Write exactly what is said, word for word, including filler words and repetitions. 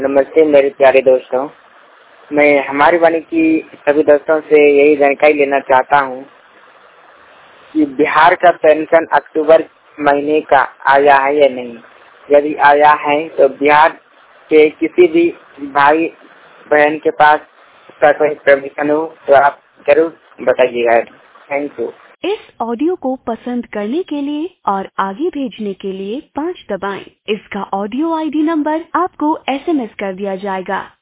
नमस्ते मेरे प्यारे दोस्तों, मैं हमारी वाणी की सभी दोस्तों से यही जानकारी लेना चाहता हूँ कि बिहार का पेंशन अक्टूबर महीने का आया है या नहीं। यदि आया है तो बिहार के किसी भी भाई बहन के पास उसका कोई परमिशन हो तो आप जरूर बताइएगा। Thank you. इस ऑडियो को पसंद करने के लिए और आगे भेजने के लिए पाँच दबाएं। इसका ऑडियो आईडी नंबर आपको एसएमएस कर दिया जाएगा।